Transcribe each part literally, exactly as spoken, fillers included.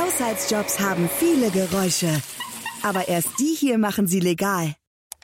Haushaltsjobs haben viele Geräusche. Aber erst die hier machen sie legal.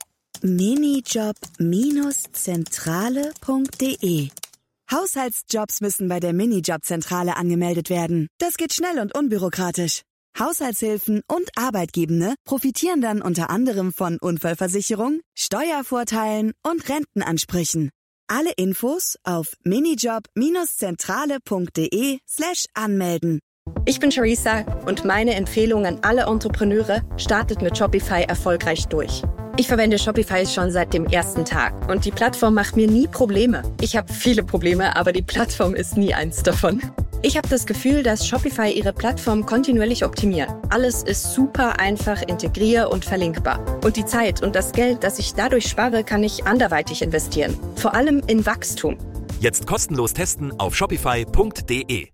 minijob Bindestrich zentrale Punkt de Haushaltsjobs müssen bei der Minijobzentrale angemeldet werden. Das geht schnell und unbürokratisch. Haushaltshilfen und Arbeitgebende profitieren dann unter anderem von Unfallversicherung, Steuervorteilen und Rentenansprüchen. Alle Infos auf minijob Bindestrich zentrale Punkt de slash anmelden. Ich bin Charissa und meine Empfehlung an alle Entrepreneure: startet mit Shopify erfolgreich durch. Ich verwende Shopify schon seit dem ersten Tag und die Plattform macht mir nie Probleme. Ich habe viele Probleme, aber die Plattform ist nie eins davon. Ich habe das Gefühl, dass Shopify ihre Plattform kontinuierlich optimiert. Alles ist super einfach integrier- und verlinkbar. Und die Zeit und das Geld, das ich dadurch spare, kann ich anderweitig investieren. Vor allem in Wachstum. Jetzt kostenlos testen auf shopify Punkt de.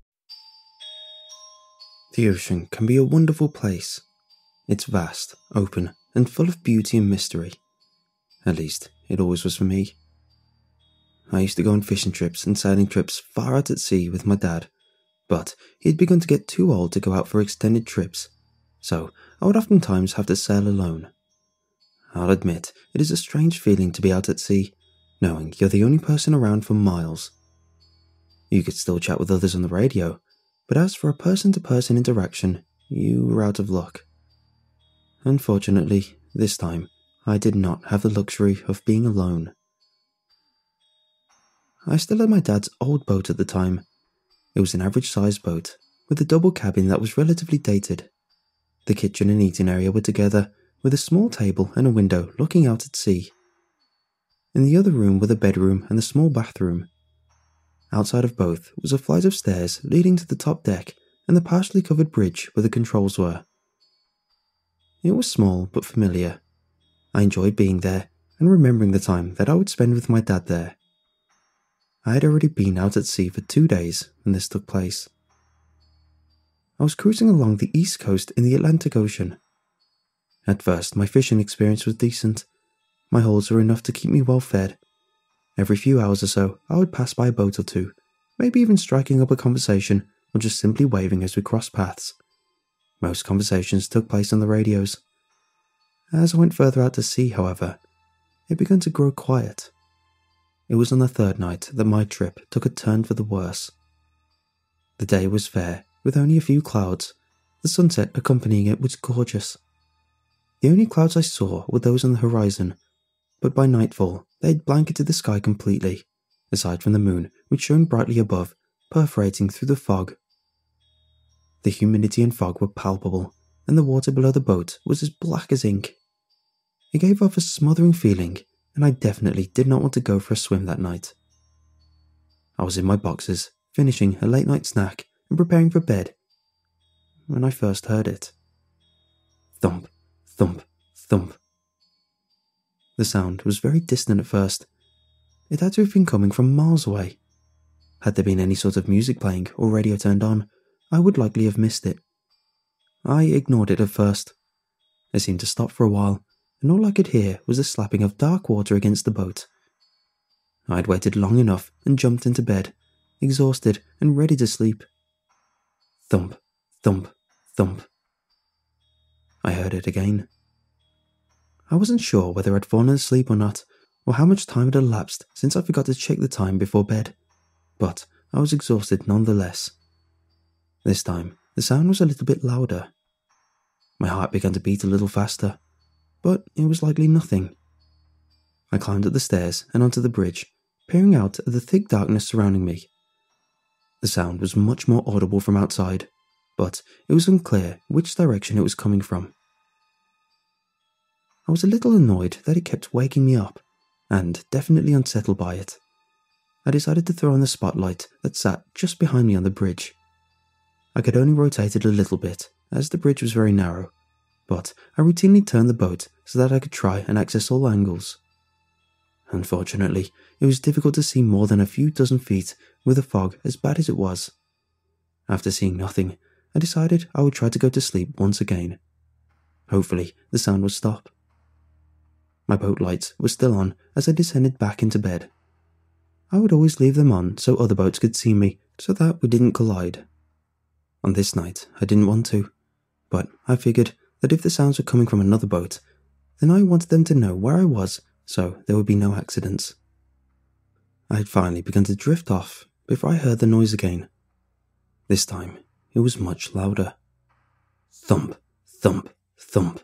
The ocean can be a wonderful place. It's vast, open, and full of beauty and mystery. At least, it always was for me. I used to go on fishing trips and sailing trips far out at sea with my dad, but he had begun to get too old to go out for extended trips, so I would oftentimes have to sail alone. I'll admit, it is a strange feeling to be out at sea, knowing you're the only person around for miles. You could still chat with others on the radio, but as for a person-to-person interaction, you were out of luck. Unfortunately, this time, I did not have the luxury of being alone. I still had my dad's old boat at the time. It was an average-sized boat, with a double cabin that was relatively dated. The kitchen and eating area were together, with a small table and a window looking out at sea. In the other room were the bedroom and the small bathroom. Outside of both was a flight of stairs leading to the top deck and the partially covered bridge where the controls were. It was small but familiar. I enjoyed being there and remembering the time that I would spend with my dad there. I had already been out at sea for two days when this took place. I was cruising along the east coast in the Atlantic Ocean. At first, my fishing experience was decent. My hauls were enough to keep me well fed. Every few hours or so, I would pass by a boat or two, maybe even striking up a conversation or just simply waving as we crossed paths. Most conversations took place on the radios. As I went further out to sea, however, it began to grow quiet. It was on the third night that my trip took a turn for the worse. The day was fair, with only a few clouds. The sunset accompanying it was gorgeous. The only clouds I saw were those on the horizon, but by nightfall they had blanketed the sky completely, aside from the moon, which shone brightly above, perforating through the fog. The humidity and fog were palpable, and the water below the boat was as black as ink. It gave off a smothering feeling, and I definitely did not want to go for a swim that night. I was in my boxers, finishing a late-night snack and preparing for bed, when I first heard it. Thump, thump, thump. The sound was very distant at first. It had to have been coming from miles away. Had there been any sort of music playing or radio turned on, I would likely have missed it. I ignored it at first. It seemed to stop for a while, and all I could hear was the slapping of dark water against the boat. I had waited long enough and jumped into bed, exhausted and ready to sleep. Thump, thump, thump. I heard it again. I wasn't sure whether I'd fallen asleep or not, or how much time had elapsed since I forgot to check the time before bed, but I was exhausted nonetheless. This time, the sound was a little bit louder. My heart began to beat a little faster, but it was likely nothing. I climbed up the stairs and onto the bridge, peering out at the thick darkness surrounding me. The sound was much more audible from outside, but it was unclear which direction it was coming from. I was a little annoyed that it kept waking me up, and definitely unsettled by it. I decided to throw on the spotlight that sat just behind me on the bridge. I could only rotate it a little bit, as the bridge was very narrow, but I routinely turned the boat so that I could try and access all angles. Unfortunately, it was difficult to see more than a few dozen feet with the fog as bad as it was. After seeing nothing, I decided I would try to go to sleep once again. Hopefully, the sound would stop. My boat lights were still on as I descended back into bed. I would always leave them on so other boats could see me, so that we didn't collide. On this night, I didn't want to, but I figured that if the sounds were coming from another boat, then I wanted them to know where I was so there would be no accidents. I had finally begun to drift off before I heard the noise again. This time, it was much louder. Thump, thump, thump.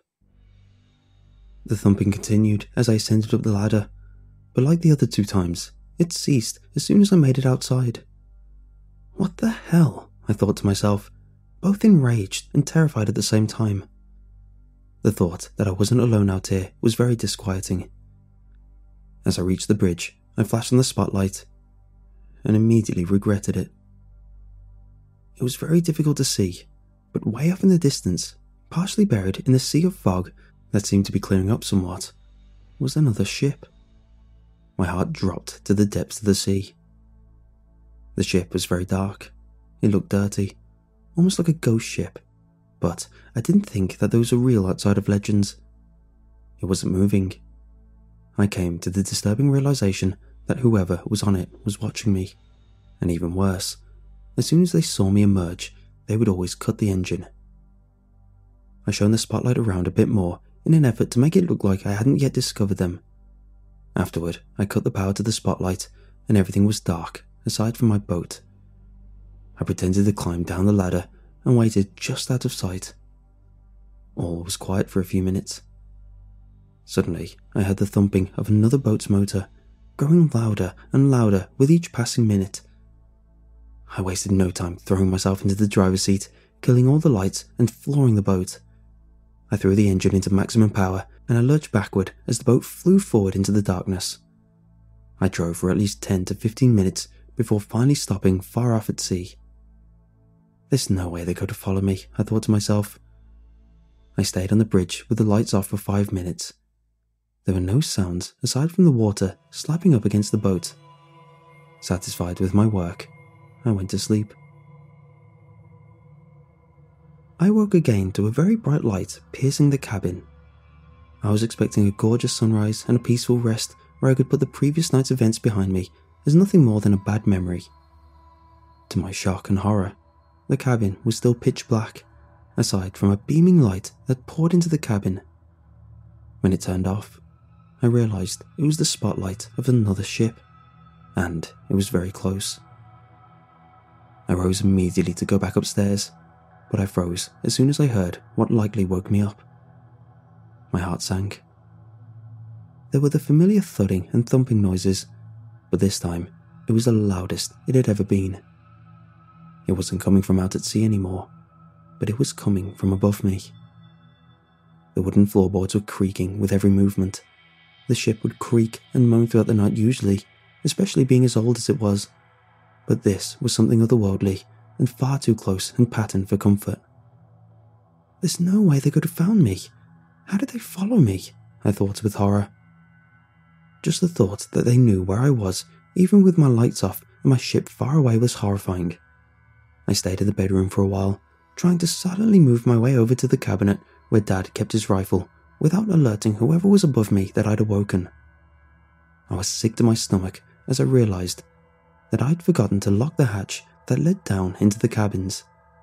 The thumping continued as I ascended up the ladder, but like the other two times, it ceased as soon as I made it outside. What the hell? I thought to myself, both enraged and terrified at the same time. The thought that I wasn't alone out here was very disquieting. As I reached the bridge, I flashed on the spotlight and immediately regretted it. It was very difficult to see, but way off in the distance, partially buried in the sea of fog that seemed to be clearing up somewhat, was another ship. My heart dropped to the depths of the sea. The ship was very dark. It looked dirty, almost like a ghost ship, but I didn't think that those were real outside of legends. It wasn't moving. I came to the disturbing realization that whoever was on it was watching me, and even worse, as soon as they saw me emerge, they would always cut the engine. I shone the spotlight around a bit more in an effort to make it look like I hadn't yet discovered them. Afterward, I cut the power to the spotlight and everything was dark, aside from my boat. I pretended to climb down the ladder and waited just out of sight. All was quiet for a few minutes. Suddenly, I heard the thumping of another boat's motor, growing louder and louder with each passing minute. I wasted no time throwing myself into the driver's seat, killing all the lights and flooring the boat. I threw the engine into maximum power and I lurched backward as the boat flew forward into the darkness. I drove for at least ten to fifteen minutes before finally stopping far off at sea. There's no way they could have followed me, I thought to myself. I stayed on the bridge with the lights off for five minutes. There were no sounds aside from the water slapping up against the boat. Satisfied with my work, I went to sleep. I woke again to a very bright light piercing the cabin. I was expecting a gorgeous sunrise and a peaceful rest where I could put the previous night's events behind me as nothing more than a bad memory. To my shock and horror, the cabin was still pitch black, aside from a beaming light that poured into the cabin. When it turned off, I realized it was the spotlight of another ship, and it was very close. I rose immediately to go back upstairs, but I froze as soon as I heard what likely woke me up. My heart sank. There were the familiar thudding and thumping noises, but this time it was the loudest it had ever been. It wasn't coming from out at sea anymore, but it was coming from above me. The wooden floorboards were creaking with every movement. The ship would creak and moan throughout the night usually, especially being as old as it was, but this was something otherworldly and far too close and patterned for comfort. There's no way they could have found me. How did they follow me? I thought with horror. Just the thought that they knew where I was, even with my lights off and my ship far away, was horrifying. I stayed in the bedroom for a while, trying to silently move my way over to the cabinet where Dad kept his rifle, without alerting whoever was above me that I'd awoken. I was sick to my stomach as I realized that I'd forgotten to lock the hatch that led down into the cabins.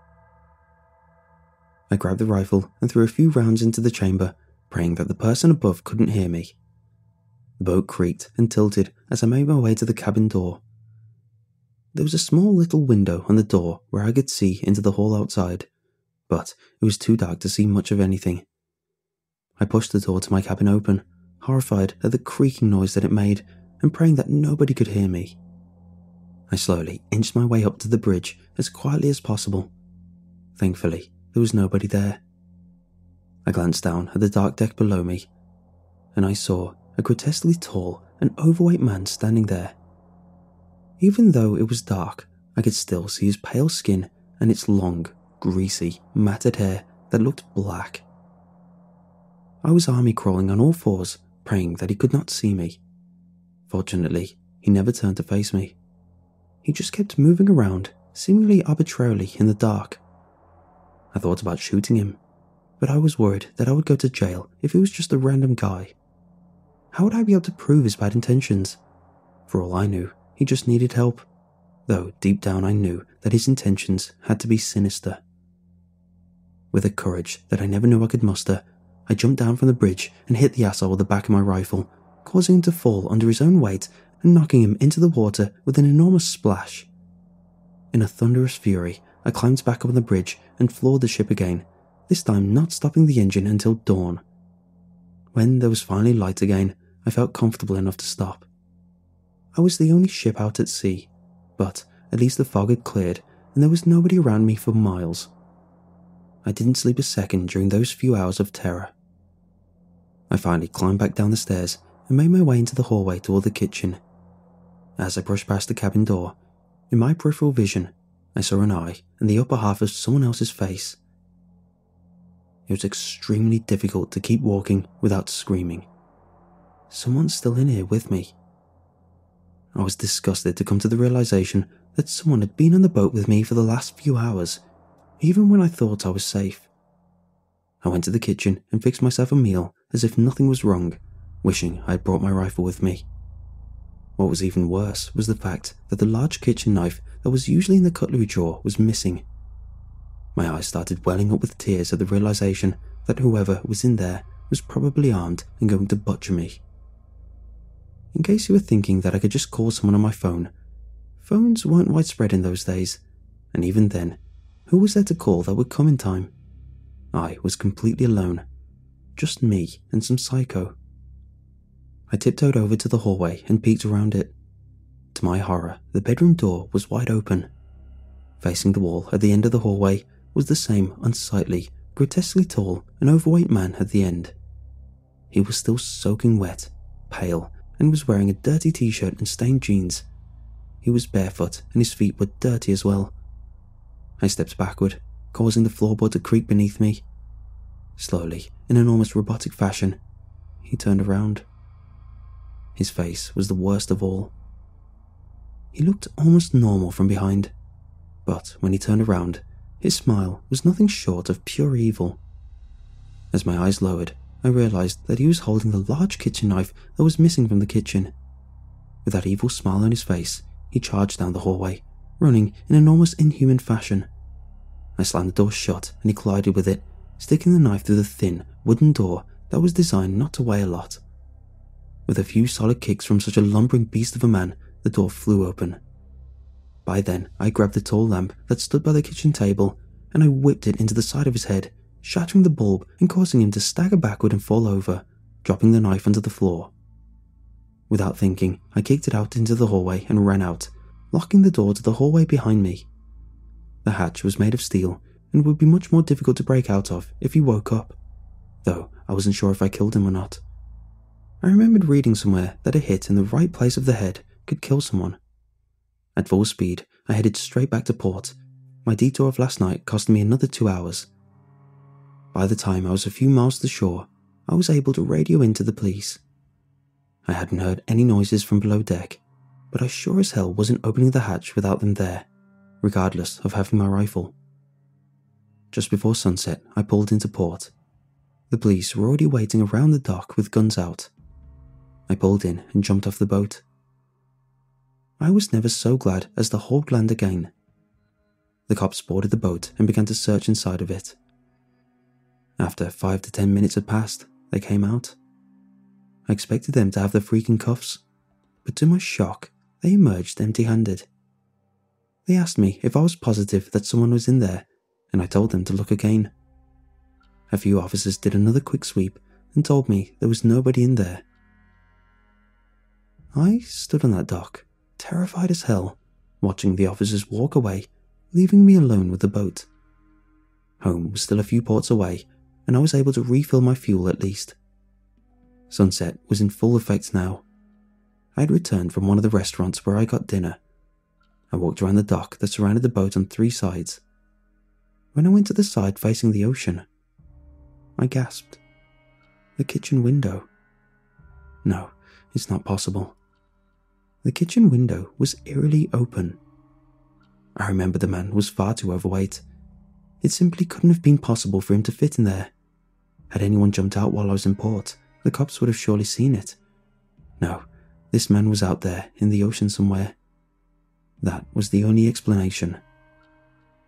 I grabbed the rifle and threw a few rounds into the chamber, praying that the person above couldn't hear me. The boat creaked and tilted as I made my way to the cabin door. There was a small little window on the door where I could see into the hall outside, but it was too dark to see much of anything. I pushed the door to my cabin open, horrified at the creaking noise that it made and praying that nobody could hear me. I slowly inched my way up to the bridge as quietly as possible. Thankfully, there was nobody there. I glanced down at the dark deck below me, and I saw a grotesquely tall and overweight man standing there. Even though it was dark, I could still see his pale skin and its long, greasy, matted hair that looked black. I was army crawling on all fours, praying that he could not see me. Fortunately, he never turned to face me. He just kept moving around, seemingly arbitrarily in the dark. I thought about shooting him, but I was worried that I would go to jail if he was just a random guy. How would I be able to prove his bad intentions? For all I knew, he just needed help, though deep down I knew that his intentions had to be sinister. With a courage that I never knew I could muster, I jumped down from the bridge and hit the asshole with the back of my rifle, causing him to fall under his own weight and knocking him into the water with an enormous splash. In a thunderous fury, I climbed back up on the bridge and floored the ship again, this time not stopping the engine until dawn. When there was finally light again, I felt comfortable enough to stop. I was the only ship out at sea, but at least the fog had cleared and there was nobody around me for miles. I didn't sleep a second during those few hours of terror. I finally climbed back down the stairs and made my way into the hallway toward the kitchen. As I brushed past the cabin door, in my peripheral vision, I saw an eye and the upper half of someone else's face. It was extremely difficult to keep walking without screaming. Someone's still in here with me. I was disgusted to come to the realization that someone had been on the boat with me for the last few hours, even when I thought I was safe. I went to the kitchen and fixed myself a meal as if nothing was wrong, wishing I had brought my rifle with me. What was even worse was the fact that the large kitchen knife that was usually in the cutlery drawer was missing. My eyes started welling up with tears at the realization that whoever was in there was probably armed and going to butcher me. In case you were thinking that I could just call someone on my phone, phones weren't widespread in those days, and even then, who was there to call that would come in time? I was completely alone. Just me and some psycho. I tiptoed over to the hallway and peeked around it. To my horror, the bedroom door was wide open. Facing the wall at the end of the hallway was the same unsightly, grotesquely tall and overweight man at the end. He was still soaking wet, pale, and was wearing a dirty t-shirt and stained jeans. He was barefoot and his feet were dirty as well. I stepped backward, causing the floorboard to creak beneath me. Slowly, in an almost robotic fashion, he turned around. His face was the worst of all. He looked almost normal from behind, but when he turned around, his smile was nothing short of pure evil. As my eyes lowered, I realized that he was holding the large kitchen knife that was missing from the kitchen. With that evil smile on his face, he charged down the hallway, running in an almost inhuman fashion. I slammed the door shut and he collided with it, sticking the knife through the thin, wooden door that was designed not to weigh a lot. With a few solid kicks from such a lumbering beast of a man, the door flew open. By then, I grabbed the tall lamp that stood by the kitchen table and I whipped it into the side of his head, shattering the bulb and causing him to stagger backward and fall over, dropping the knife onto the floor. Without thinking, I kicked it out into the hallway and ran out, locking the door to the hallway behind me. The hatch was made of steel and would be much more difficult to break out of if he woke up, though I wasn't sure if I killed him or not. I remembered reading somewhere that a hit in the right place of the head could kill someone. At full speed, I headed straight back to port. My detour of last night cost me another two hours. By the time I was a few miles to shore, I was able to radio into the police. I hadn't heard any noises from below deck, but I sure as hell wasn't opening the hatch without them there, regardless of having my rifle. Just before sunset, I pulled into port. The police were already waiting around the dock with guns out. I pulled in and jumped off the boat. I was never so glad as to hold land again. The cops boarded the boat and began to search inside of it. After five to ten minutes had passed, they came out. I expected them to have the freaking cuffs, but to my shock, they emerged empty-handed. They asked me if I was positive that someone was in there, and I told them to look again. A few officers did another quick sweep and told me there was nobody in there. I stood on that dock, terrified as hell, watching the officers walk away, leaving me alone with the boat. Home was still a few ports away, and I was able to refill my fuel at least. Sunset was in full effect now. I had returned from one of the restaurants where I got dinner. I walked around the dock that surrounded the boat on three sides. When I went to the side facing the ocean, I gasped. The kitchen window. No, it's not possible. The kitchen window was eerily open. I remember the man was far too overweight. It simply couldn't have been possible for him to fit in there. Had anyone jumped out while I was in port, the cops would have surely seen it. No, this man was out there in the ocean somewhere. That was the only explanation.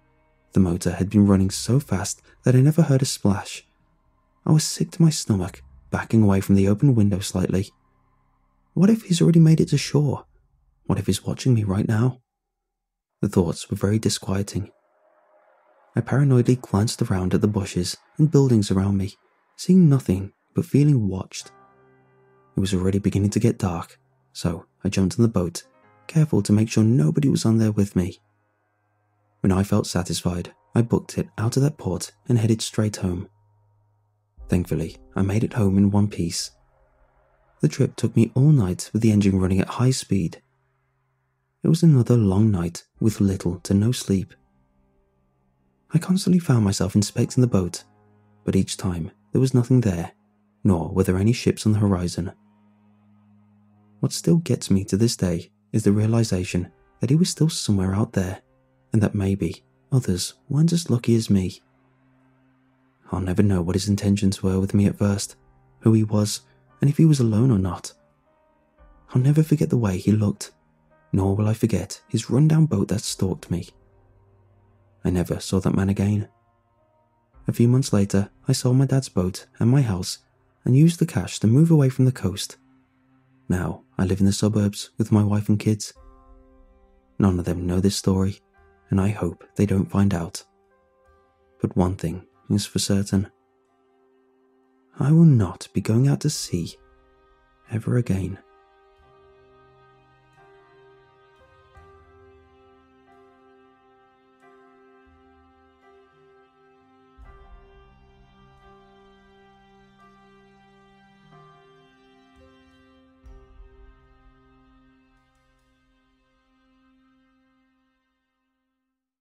The motor had been running so fast that I never heard a splash. I was sick to my stomach, backing away from the open window slightly. What if he's already made it to shore? What if he's watching me right now? The thoughts were very disquieting. I paranoidly glanced around at the bushes and buildings around me, seeing nothing but feeling watched. It was already beginning to get dark, so I jumped in the boat, careful to make sure nobody was on there with me. When I felt satisfied, I booked it out of that port and headed straight home. Thankfully, I made it home in one piece. The trip took me all night with the engine running at high speed. It was another long night with little to no sleep. I constantly found myself inspecting the boat, but each time there was nothing there, nor were there any ships on the horizon. What still gets me to this day is the realization that he was still somewhere out there, and that maybe others weren't as lucky as me. I'll never know what his intentions were with me at first, who he was, and if he was alone or not. I'll never forget the way he looked, nor will I forget his rundown boat that stalked me. I never saw that man again. A few months later, I sold my dad's boat and my house and used the cash to move away from the coast. Now, I live in the suburbs with my wife and kids. None of them know this story, and I hope they don't find out. But one thing is for certain. I will not be going out to sea ever again.